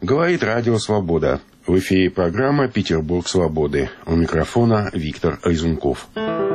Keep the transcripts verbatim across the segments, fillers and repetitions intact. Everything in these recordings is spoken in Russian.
Говорит Радио Свобода. В эфире программа «Петербург свободы». У микрофона Виктор Айзунков.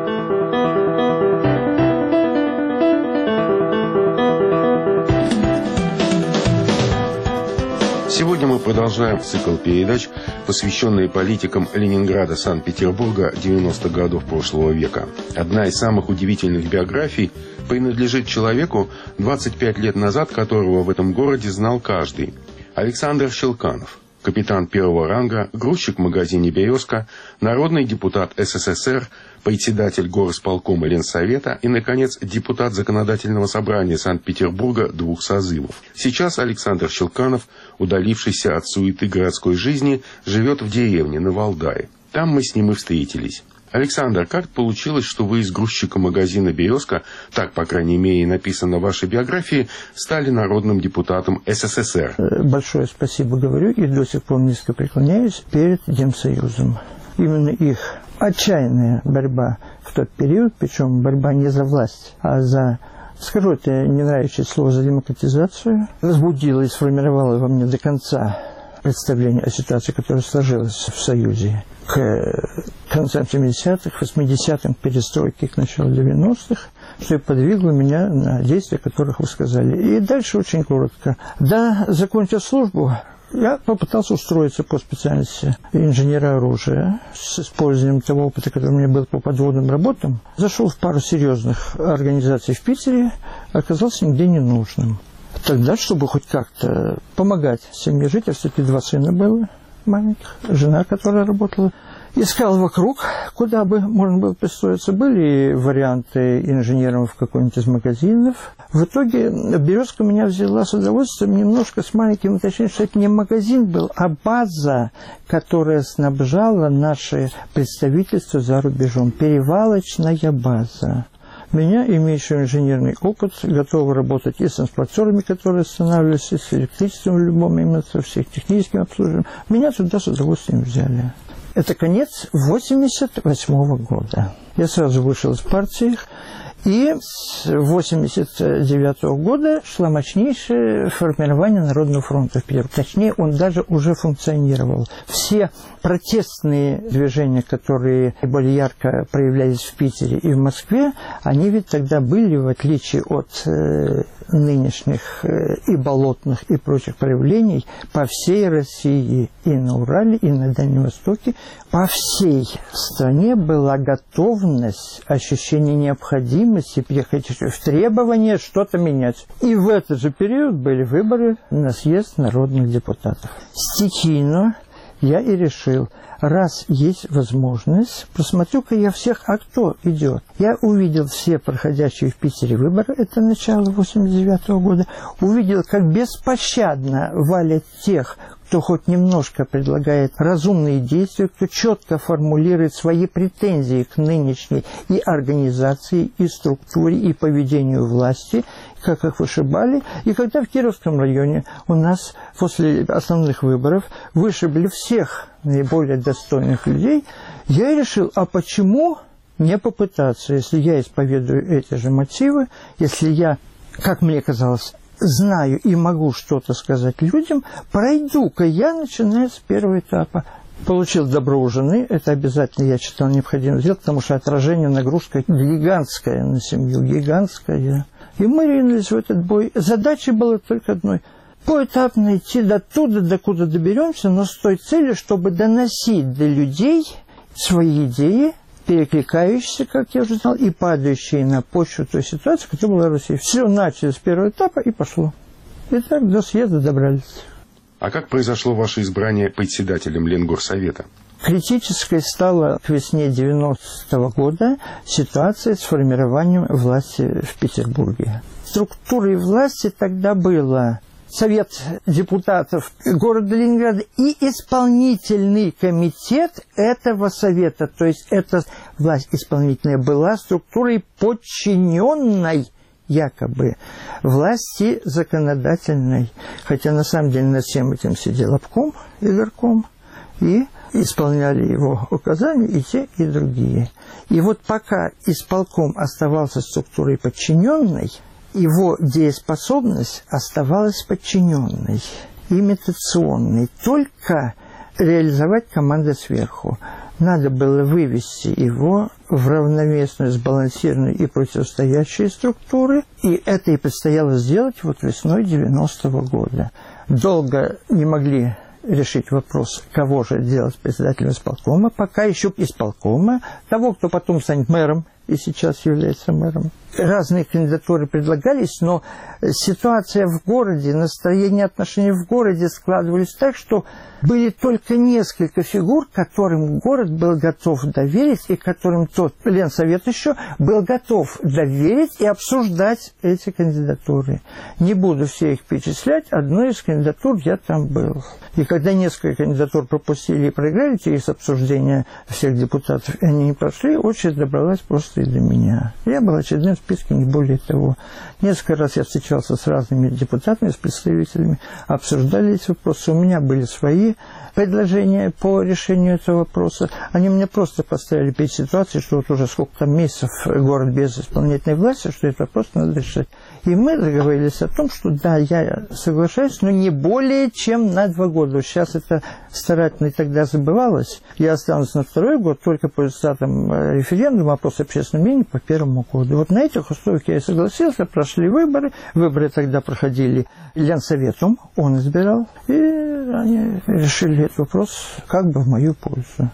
Сегодня мы продолжаем цикл передач, посвященные политикам Ленинграда, Санкт-Петербурга девяностых годов прошлого века. Одна из самых удивительных биографий принадлежит человеку, двадцать пять лет назад которого в этом городе знал каждый. Александр Щелканов. Капитан первого ранга, грузчик в магазине «Березка», народный депутат СССР, председатель горосполкома Ленсовета и, наконец, депутат Законодательного собрания Санкт-Петербурга двух созывов. Сейчас Александр Щелканов, удалившийся от суеты городской жизни, живет в деревне на Валдае. Там мы с ним и встретились. Александр, как получилось, что вы из грузчика магазина «Березка», так, по крайней мере, написано в вашей биографии, стали народным депутатом СССР? Большое спасибо говорю и до сих пор низко преклоняюсь перед Демсоюзом. Именно их отчаянная борьба в тот период, причем борьба не за власть, а за, скажу это не нравящееся слово, за демократизацию, разбудила и сформировала во мне до конца представление о ситуации, которая сложилась в Союзе к концам семидесятых, восьмидесятым, к перестройке, к началу девяностых, что и подвигло меня на действия, о которых вы сказали. И дальше очень коротко. Да, закончив службу, я попытался устроиться по специальности инженера оружия с использованием того опыта, который у меня был по подводным работам. Зашел в пару серьезных организаций в Питере, оказался нигде не нужным. Тогда, чтобы хоть как-то помогать семье жить, а все-таки два сына было маленьких, жена, которая работала, искал вокруг, куда бы можно было пристроиться. Были варианты инженером в какой-нибудь из магазинов. В итоге «Березка» меня взяла с удовольствием, немножко с маленьким уточнением, что это не магазин был, а база, которая снабжала наше представительство за рубежом. Перевалочная база. Меня, имеющего инженерный опыт, готовы работать и с транспортерами, которые останавливались, и с электричеством в любом момент, со всех техническим обслуживанием. Меня туда с удовольствием взяли. Это конец восемьдесят восьмого года. Я сразу вышел из партии, и с восемьдесят девятого года шло мощнейшее формирование Народного фронта в Питере. Точнее, он даже уже функционировал. Все протестные движения, которые более ярко проявлялись в Питере и в Москве, они ведь тогда были, в отличие от э, нынешних э, и болотных, и прочих проявлений, по всей России, и на Урале, и на Дальнем Востоке, по всей стране была готовность, ощущение необходимости приехать в требование что-то менять. И в этот же период были выборы на съезд народных депутатов. Стихийно я и решил, раз есть возможность, просмотрю-ка я всех, а кто идет. Я увидел все проходящие в Питере выборы, это начало восемьдесят девятого года, увидел, как беспощадно валят тех, кто хоть немножко предлагает разумные действия, кто четко формулирует свои претензии к нынешней и организации, и структуре, и поведению власти, как их вышибали. И когда в Кировском районе у нас после основных выборов вышибли всех наиболее достойных людей, я решил, а почему не попытаться, если я исповедую эти же мотивы, если я, как мне казалось, знаю и могу что-то сказать людям, пройду-ка я, начиная с первого этапа. Получил добро у жены, это обязательно, я считал, необходимо сделать, потому что отражение, нагрузка гигантская на семью, гигантская. И мы ринулись в этот бой. Задача была только одной – поэтапно идти до туда, докуда доберемся, но с той целью, чтобы доносить до людей свои идеи, перекликающиеся, как я уже знал, и падающие на почву той ситуации, которая была в России. Все начали с первого этапа и пошло. И так до съезда добрались. А как произошло ваше избрание председателем Ленгорсовета? Критической стала к весне девяностого года ситуация с формированием власти в Петербурге. Структурой власти тогда было Совет депутатов города Ленинграда и исполнительный комитет этого совета. То есть эта власть исполнительная была структурой, подчиненной якобы власти законодательной. Хотя на самом деле над всем этим сидел обком и горком, и исполняли его указания и те, и другие. И вот пока исполком оставался структурой подчиненной, его дееспособность оставалась подчиненной. имитационный, только реализовать команды сверху. Надо было вывести его в равновесную, сбалансированную и противостоящие структуры, и это и предстояло сделать вот весной девяностого года. Долго не могли решить вопрос, кого же делать председателем исполкома, пока еще исполкома, того, кто потом станет мэром и сейчас является мэром. Разные кандидатуры предлагались, но ситуация в городе, настроение отношений в городе складывались так, что были только несколько фигур, которым город был готов доверить, и которым тот Ленсовет еще был готов доверить и обсуждать эти кандидатуры. Не буду все их перечислять, одной из кандидатур я там был. И когда несколько кандидатур пропустили и проиграли через обсуждение всех депутатов, и они не прошли, очередь добралась просто и до меня. Я был очередным в списке, не более того. Несколько раз я встречался с разными депутатами, с представителями, обсуждали эти вопросы. У меня были свои предложения по решению этого вопроса. Они меня просто поставили перед ситуацией, что вот уже сколько там месяцев город без исполнительной власти, что этот вопрос надо решать. И мы договорились о том, что да, я соглашаюсь, но не более чем на два года. Сейчас это старательно и тогда забывалось. Я останусь на второй год только по результатам референдума, опрос общественного мнения по первому году. Вот на этих условиях я и согласился, прошли выборы. Выборы тогда проходили Ленсоветом, он избирал, и они решили этот вопрос как бы в мою пользу.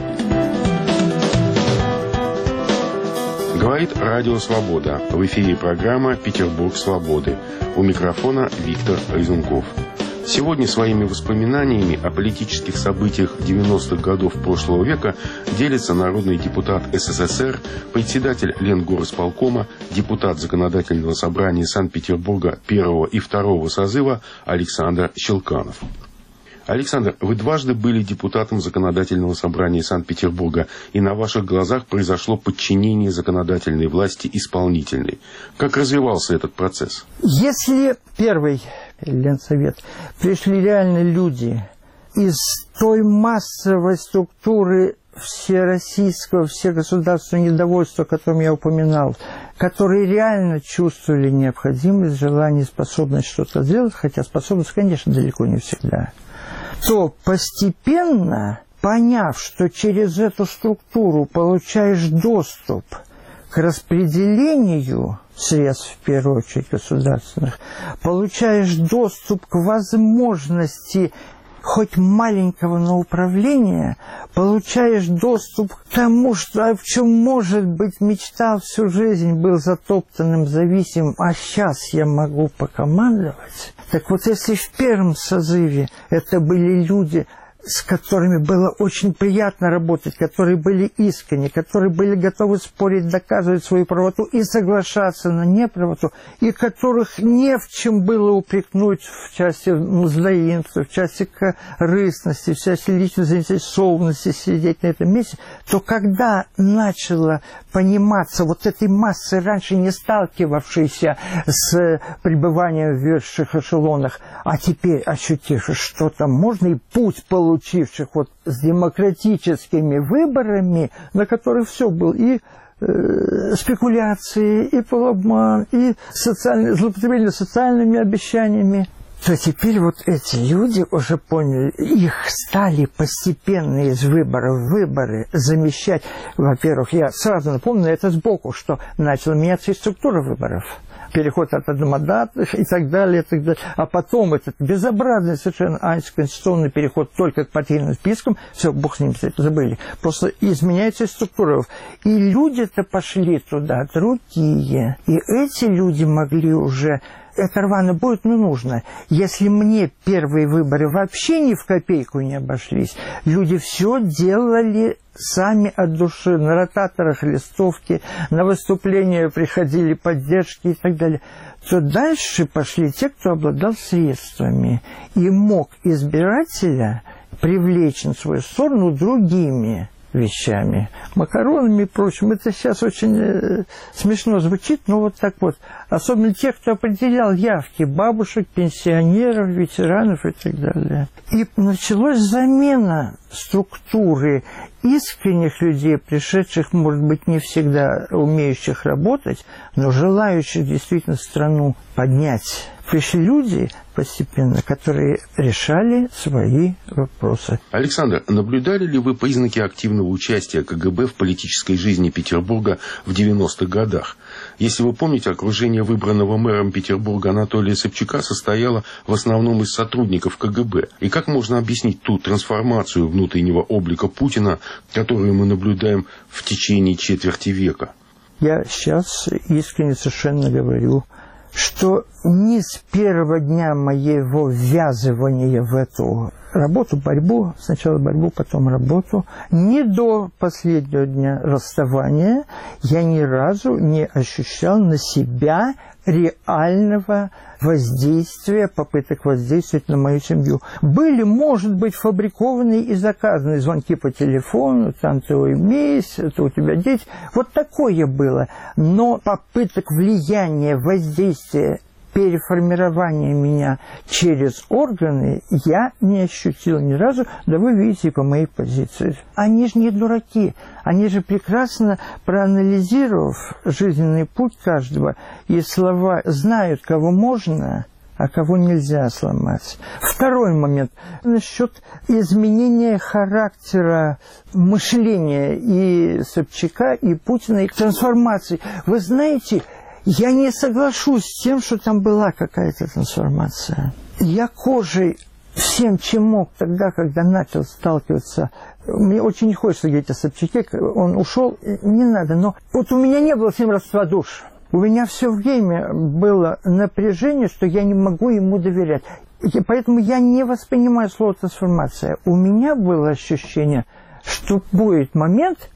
Говорит Радио Свобода. В эфире программа «Петербург свободы». У микрофона Виктор Резунков. Сегодня своими воспоминаниями о политических событиях девяностых годов прошлого века делится народный депутат СССР, председатель Ленгорисполкома, депутат Законодательного собрания Санкт-Петербурга первого и второго созыва Александр Щелканов. Александр, вы дважды были депутатом Законодательного собрания Санкт-Петербурга, и на ваших глазах произошло подчинение законодательной власти исполнительной. Как развивался этот процесс? Если первый Ленсовет пришли реально люди из той массовой структуры всероссийского, всегосударственного недовольства, о котором я упоминал, которые реально чувствовали необходимость, желание, способность что-то сделать, хотя способность, конечно, далеко не всегда, то постепенно, поняв, что через эту структуру получаешь доступ к распределению средств, в первую очередь государственных, получаешь доступ к возможности хоть маленького, но управления, получаешь доступ к тому, что, в чем, может быть, мечтал всю жизнь, был затоптанным, зависимым, а сейчас я могу покомандовать. Так вот, если в первом созыве это были люди, с которыми было очень приятно работать, которые были искренни, которые были готовы спорить, доказывать свою правоту и соглашаться на неправоту, и которых не в чем было упрекнуть в части мздоимства, в части корыстности, в части личной заинтересованности сидеть на этом месте, то когда начало пониматься вот этой массы, раньше не сталкивавшейся с пребыванием в высших эшелонах, а теперь ощутивших, что там можно, и путь получить, получивших вот с демократическими выборами, на которых все было, и э, спекуляции, и полуобман, и социальное, злоупотребление социальными обещаниями, то теперь вот эти люди уже поняли, их стали постепенно из выбора в выборы замещать. Во-первых, я сразу напомню это сбоку, что начала меняться и структура выборов. Переход от одномандатных и так далее, и так далее. А потом этот безобразный совершенно антиконституционный переход только к партийным спискам, все, бог с ним, забыли. Просто изменяется структура. И люди-то пошли туда, другие. И эти люди могли уже... Это рвано будет, но нужно. Если мне первые выборы вообще ни в копейку не обошлись, люди все делали сами от души, на ротаторах листовки, на выступления приходили поддержки и так далее, то дальше пошли те, кто обладал средствами и мог избирателя привлечь на свою сторону другими вещами, макаронами и прочим. Это сейчас очень э, смешно звучит, но вот так вот. Особенно те, кто определял явки бабушек, пенсионеров, ветеранов и так далее. И началась замена структуры искренних людей, пришедших, может быть, не всегда умеющих работать, но желающих действительно страну поднять. Пришли люди постепенно, которые решали свои вопросы. Александр, наблюдали ли вы признаки активного участия КГБ в политической жизни Петербурга в девяностых годах? Если вы помните, окружение выбранного мэром Петербурга Анатолия Собчака состояло в основном из сотрудников КГБ. И как можно объяснить ту трансформацию внутреннего облика Путина, которую мы наблюдаем в течение четверти века? Я сейчас искренне совершенно говорю, что не с первого дня моего ввязывания в эту работу, борьбу, сначала борьбу, потом работу, не до последнего дня расставания я ни разу не ощущал на себя реального воздействия, попыток воздействовать на мою семью. Были, может быть, фабрикованные и заказанные звонки по телефону, там ты имеешь, это у тебя дети. Вот такое было. Но попыток влияния, воздействия, переформирования меня через органы я не ощутил ни разу, да вы видите по моей позиции. Они же не дураки, они же прекрасно, проанализировав жизненный путь каждого, и слова знают, кого можно, а кого нельзя сломать. Второй момент. Насчет изменения характера мышления и Собчака, и Путина, и трансформации. Вы знаете, я не соглашусь с тем, что там была какая-то трансформация. Я кожей всем, чем мог тогда, когда начал сталкиваться. Мне очень не хочется говорить о Собчаке, он ушел, не надо. Но вот у меня не было с ним родства душ. У меня все время было напряжение, что я не могу ему доверять. И поэтому я не воспринимаю слово трансформация. У меня было ощущение, что будет момент,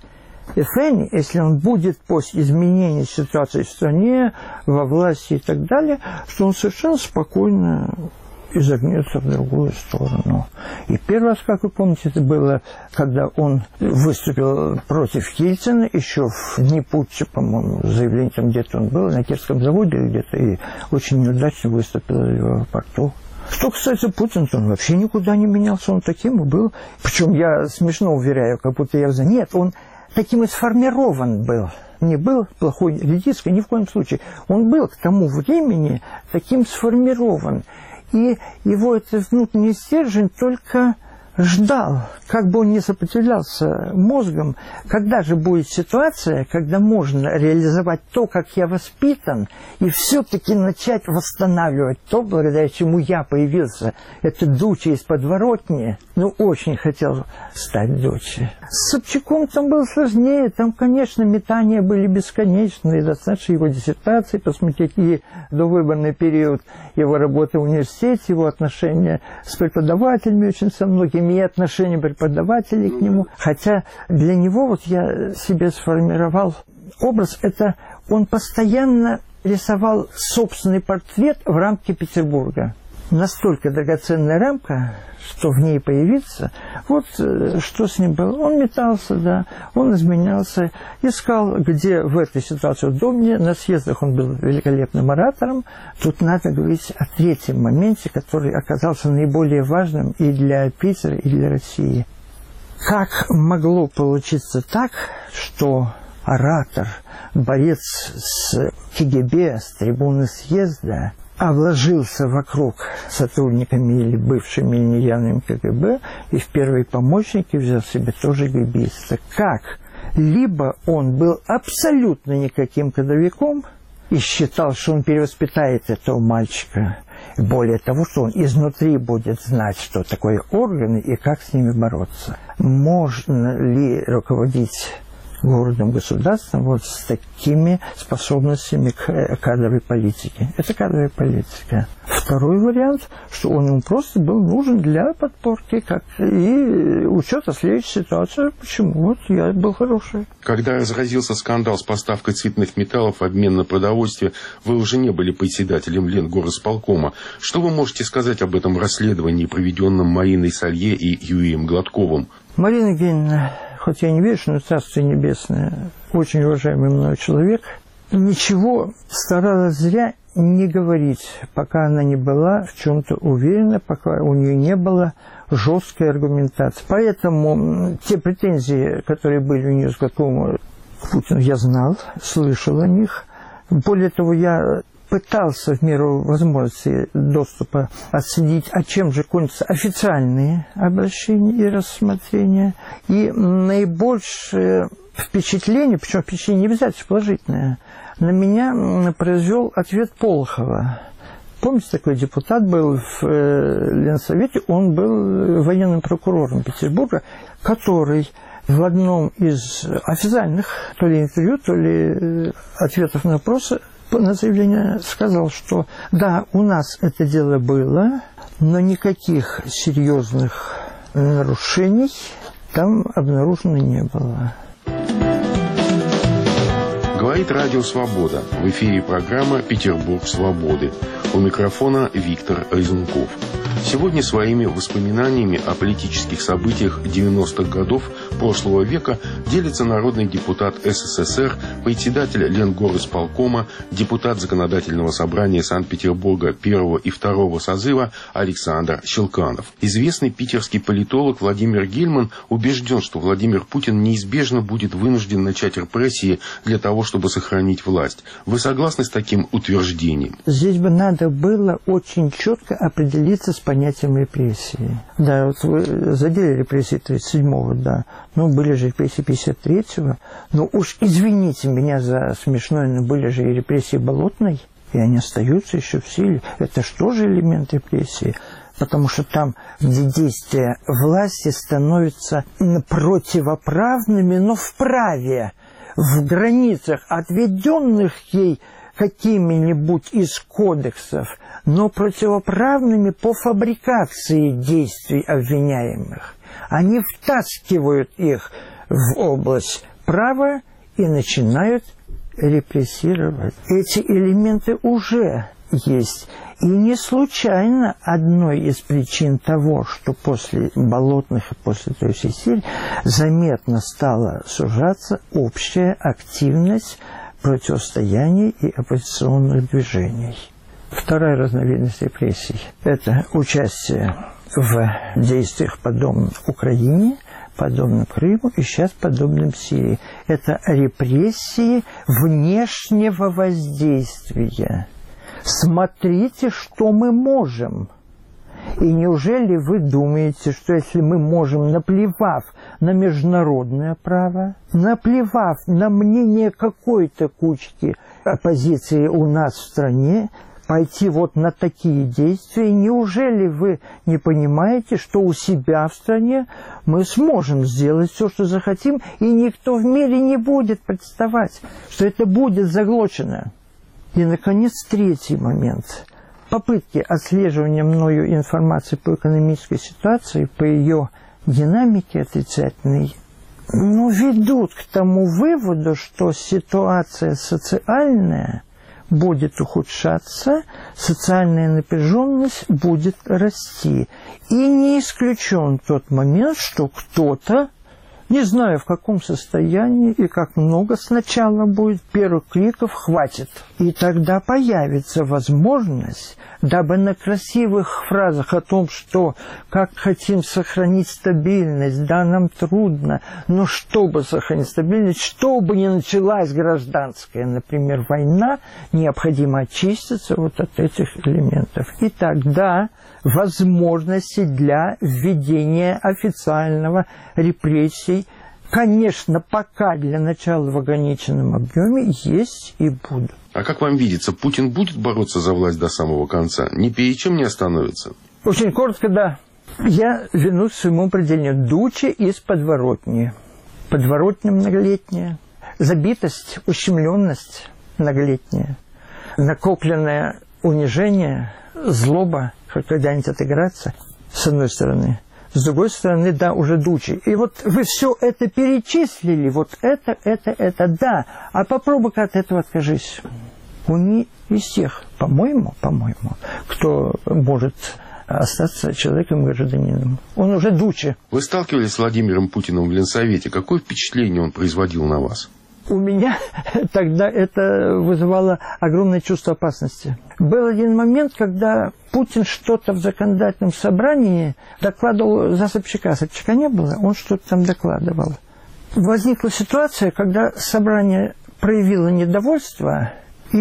если он будет после изменения ситуации в стране, во власти и так далее, что он совершенно спокойно изогнется в другую сторону. И первый раз, как вы помните, это было, когда он выступил против Ельцина, еще в дни путча, по-моему, заявление там где-то он был, на Кирском заводе где-то, и очень неудачно выступил в аэропорту. Что касается Путина, он вообще никуда не менялся, он таким и был. Причем я смешно уверяю, как будто я за... Нет, он таким и сформирован был. Не был плохой редиской, ни в коем случае. Он был к тому времени таким сформирован. И его этот внутренний стержень только ждал, как бы он не сопротивлялся мозгом, когда же будет ситуация, когда можно реализовать то, как я воспитан, и все-таки начать восстанавливать то, благодаря чему я появился. Это Дуча из подворотни, ну, очень хотел стать Дучей. С Собчаком там было сложнее, там, конечно, метания были бесконечные, достаточно его диссертации, посмотреть и довыборный период его работы в университете, его отношения с преподавателями очень со многими, и отношения преподавателей к нему. Хотя для него, вот я себе сформировал образ, это он постоянно рисовал собственный портрет в рамке Петербурга. Настолько драгоценная рамка, что в ней появиться, вот что с ним было. Он метался, да, он изменялся, искал, где в этой ситуации удобнее. На съездах он был великолепным оратором. Тут надо говорить о третьем моменте, который оказался наиболее важным и для Питера, и для России. Как могло получиться так, что оратор, борец с КГБ, с трибуны съезда, обложился вокруг сотрудниками или бывшими или неявными КГБ, и в первые помощники взял себе тоже ГБиста. Как? Либо он был абсолютно никаким кадровиком и считал, что он перевоспитает этого мальчика, более того, что он изнутри будет знать, что такое органы и как с ними бороться. Можно ли руководить городом, государством вот с такими способностями к кадровой политике? Это кадровая политика. Второй вариант, что он ему просто был нужен для подпорки как и учета следующей ситуации. Почему? Вот я был хороший. Когда разразился скандал с поставкой цветных металлов в обмен на продовольствие, вы уже не были председателем Ленгорисполкома. Что вы можете сказать об этом расследовании, проведенном Мариной Салье и Юрием Гладковым? Марина Евгеньевна, хоть я не верю, но Царствие Небесное, очень уважаемый мной человек, ничего старалась зря не говорить, пока она не была в чем-то уверена, пока у нее не было жесткая аргументация. Поэтому те претензии, которые были у нее к какому Путину, я знал, слышал о них. Более того, я пытался в меру возможности доступа оценить, а чем же кончатся официальные обращения и рассмотрения. И наибольшее впечатление, причем впечатление не обязательно положительное, на меня произвел ответ Полохова. Помните, такой депутат был в Ленсовете, он был военным прокурором Петербурга, который в одном из официальных то ли интервью, то ли ответов на вопросы на заявление сказал, что да, у нас это дело было, но никаких серьезных нарушений там обнаружено не было. Говорит радио «Свобода». В эфире программа «Петербург свободы». У микрофона Виктор Резунков. Сегодня своими воспоминаниями о политических событиях девяностых годов прошлого века делится народный депутат СССР, председатель Ленгорисполкома, депутат Законодательного собрания Санкт-Петербурга первого и второго созыва Александр Щелканов. Известный питерский политолог Владимир Гельман убежден, что Владимир Путин неизбежно будет вынужден начать репрессии для того, чтобы сохранить власть. Вы согласны с таким утверждением? Здесь бы надо было очень четко определиться с понятием репрессии. Да, вот вы задели репрессии тридцать седьмого, да, но были же репрессии пятьдесят третьего. Но уж извините меня за смешное, но были же и репрессии Болотной, и они остаются еще в силе. Это что же элемент репрессии? Потому что там, где действия власти становятся противоправными, но вправе, в границах, отведенных ей какими-нибудь из кодексов, но противоправными по фабрикации действий обвиняемых. Они втаскивают их в область права и начинают репрессировать. Эти элементы уже есть. И не случайно одной из причин того, что после Болотных и после той всей серии заметно стала сужаться общая активность противостояний и оппозиционных движений. Вторая разновидность репрессий – это участие в действиях, подобных Украине, подобным Крыму и сейчас подобным Сирии. Это репрессии внешнего воздействия. Смотрите, что мы можем. И неужели вы думаете, что если мы можем, наплевав на международное право, наплевав на мнение какой-то кучки оппозиции у нас в стране, пойти вот на такие действия, неужели вы не понимаете, что у себя в стране мы сможем сделать все, что захотим, и никто в мире не будет представать, что это будет заглочено? И, наконец, третий момент. Попытки отслеживания мною информации по экономической ситуации, по ее динамике отрицательной, ну, ведут к тому выводу, что ситуация социальная будет ухудшаться, социальная напряженность будет расти. И не исключен тот момент, что кто-то, не знаю в каком состоянии и как много сначала будет, первых криков хватит. И тогда появится возможность, дабы на красивых фразах о том, что как хотим сохранить стабильность, да, нам трудно, но чтобы сохранить стабильность, чтобы не началась гражданская, например, война, необходимо очиститься вот от этих элементов. И тогда возможности для введения официального репрессий, конечно, пока для начала в ограниченном объеме, есть и будут. А как вам видится, Путин будет бороться за власть до самого конца? Ни перед чем не остановится? Очень коротко, да. Я вернусь к своему определению. Дуче из подворотни. Подворотня многолетняя. Забитость, ущемленность многолетняя. Накопленное унижение, злоба, хоть когда-нибудь отыграться, с одной стороны. С другой стороны, да, уже дучи. И вот вы все это перечислили, вот это, это, это, да. А попробуй-ка от этого откажись. Он не из тех, по-моему, по-моему, кто может остаться человеком-гражданином. Он уже дучи. Вы сталкивались с Владимиром Путиным в Ленсовете. Какое впечатление он производил на вас? у меня тогда это вызывало огромное чувство опасности. Был один момент, когда Путин что-то в законодательном собрании докладывал за Собчака. Собчака не было, он что-то там докладывал. Возникла ситуация, когда собрание проявило недовольство,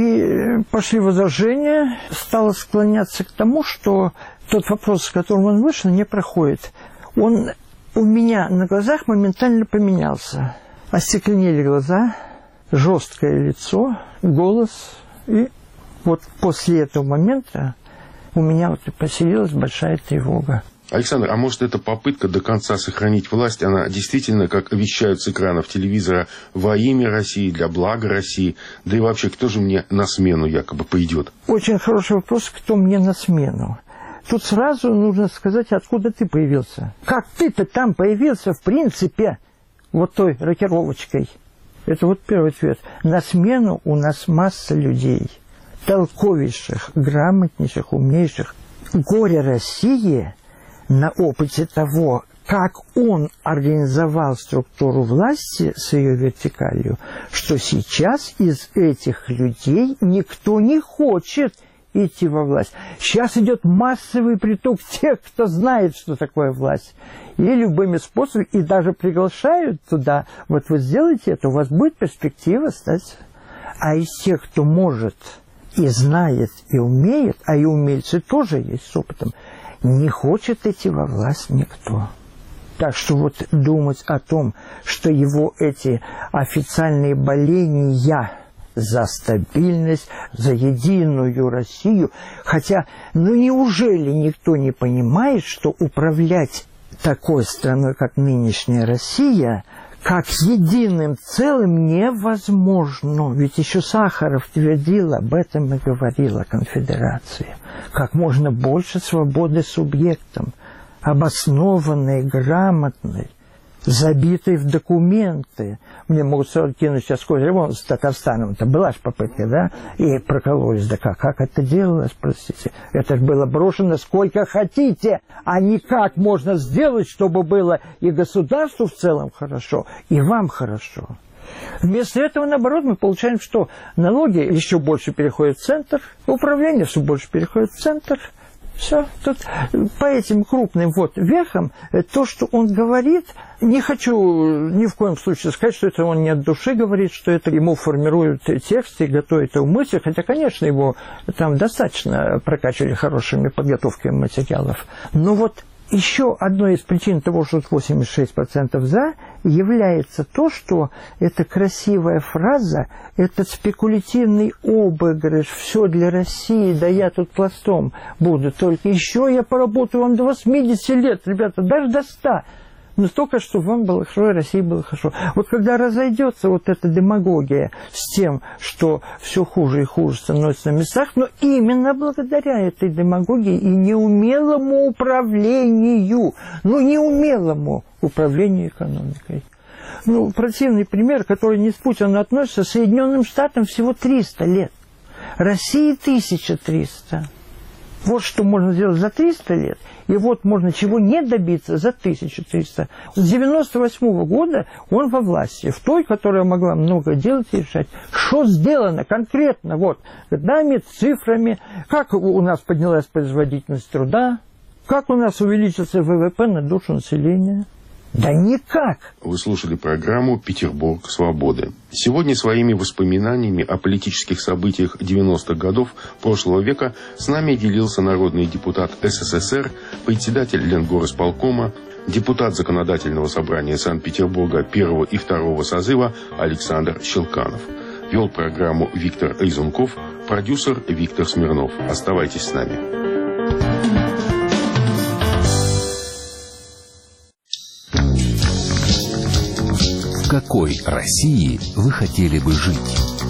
и пошли возражения, стало склоняться к тому, что тот вопрос, с которым он вышел, не проходит. Он у меня на глазах моментально поменялся. Остекленели глаза, жесткое лицо, голос. И вот после этого момента у меня вот поселилась большая тревога. Александр, а может, эта попытка до конца сохранить власть, она действительно, как вещают с экранов телевизора, во имя России, для блага России? Да и вообще, кто же мне на смену якобы пойдет? Очень хороший вопрос, кто мне на смену. Тут сразу нужно сказать, откуда ты появился. Как ты-то там появился, в принципе, вот той рокировочкой? Это вот первый ответ. На смену у нас масса людей, толковейших, грамотнейших, умнейших. Горе России на опыте того, как он организовал структуру власти с ее вертикалью, что сейчас из этих людей никто не хочет идти во власть. Сейчас идет массовый приток тех, кто знает, что такое власть. И любыми способами, и даже приглашают туда. Вот вы сделаете это, у вас будет перспектива стать. А из тех, кто может и знает, и умеет, а и умельцы тоже есть с опытом, не хочет идти во власть никто. Так что вот думать о том, что его эти официальные боления за стабильность, за единую Россию, хотя, ну неужели никто не понимает, что управлять такой страной, как нынешняя Россия, как единым целым невозможно. Ведь еще Сахаров твердил об этом и говорил о конфедерации. Как можно больше свободы субъектам, обоснованной, грамотной, забитой в документы. Мне могут сразу кинуть сейчас Козыреву с Татарстаном. Это была же попытка, да? И прокололись. Да как? Как это делалось, простите? Это же было брошено сколько хотите, а не как можно сделать, чтобы было и государству в целом хорошо, и вам хорошо. Вместо этого, наоборот, мы получаем, что налоги еще больше переходят в центр, управление все больше переходит в центр. Все, тут по этим крупным вот вехам то, что он говорит, не хочу ни в коем случае сказать, что это он не от души говорит, что это ему формируют тексты и готовят его мысли, хотя, конечно, его там достаточно прокачивали хорошими подготовками материалов. Но вот еще одной из причин того, что восемьдесят шесть процентов «за», является то, что эта красивая фраза, этот спекулятивный обыгрыш, все для России, да я тут пластом буду, только еще я поработаю вам до восьмидесяти лет, ребята, даже до ста. Но только, чтобы вам было хорошо, и России было хорошо. Вот когда разойдется вот эта демагогия с тем, что все хуже и хуже становится на местах, но именно благодаря этой демагогии и неумелому управлению, ну, неумелому управлению экономикой. Ну, противный пример, который не с Путиным относится, Соединенным Штатам всего триста лет, России тысяча триста. Вот что можно сделать за триста лет, и вот можно чего не добиться за тысячу триста. С девяносто восьмого года он во власти, в той, которая могла много делать и решать. Что сделано конкретно, вот, годами, цифрами, как у нас поднялась производительность труда, как у нас увеличился ВВП на душу населения. Да никак. Вы слушали программу «Петербург свободы». Сегодня своими воспоминаниями о политических событиях девяностых годов прошлого века с нами делился народный депутат СССР, председатель Ленгорисполкома, депутат Законодательного собрания Санкт-Петербурга первого и второго созыва Александр Щелканов. Вел программу Виктор Изунков, продюсер Виктор Смирнов. Оставайтесь с нами. В какой России вы хотели бы жить?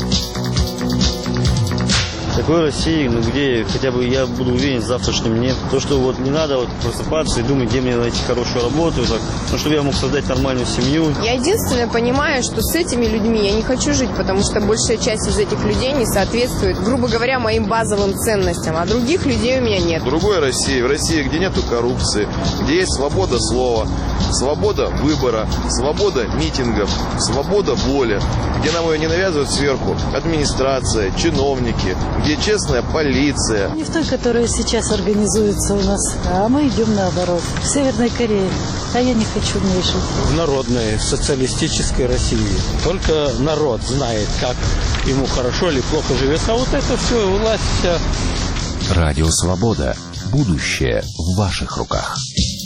В такой России, ну, где хотя бы я буду уверен в завтрашнем дне. То, что вот не надо вот просыпаться и думать, где мне найти хорошую работу, так, ну, чтобы я мог создать нормальную семью. Я единственное понимаю, что с этими людьми я не хочу жить, потому что большая часть из этих людей не соответствует, грубо говоря, моим базовым ценностям, а других людей у меня нет. В другой России, в России, где нету коррупции, где есть свобода слова, Свобода выбора, свобода митингов, свобода воли, где нам ее не навязывают сверху администрация, чиновники, где честная полиция. Не в той, которая сейчас организуется у нас, а мы идем наоборот. В Северной Корее. А я не хочу в ней жить. В народной социалистической России. Только народ знает, как ему хорошо или плохо живется. А вот это все, власть вся. Радио Свобода. Будущее в ваших руках.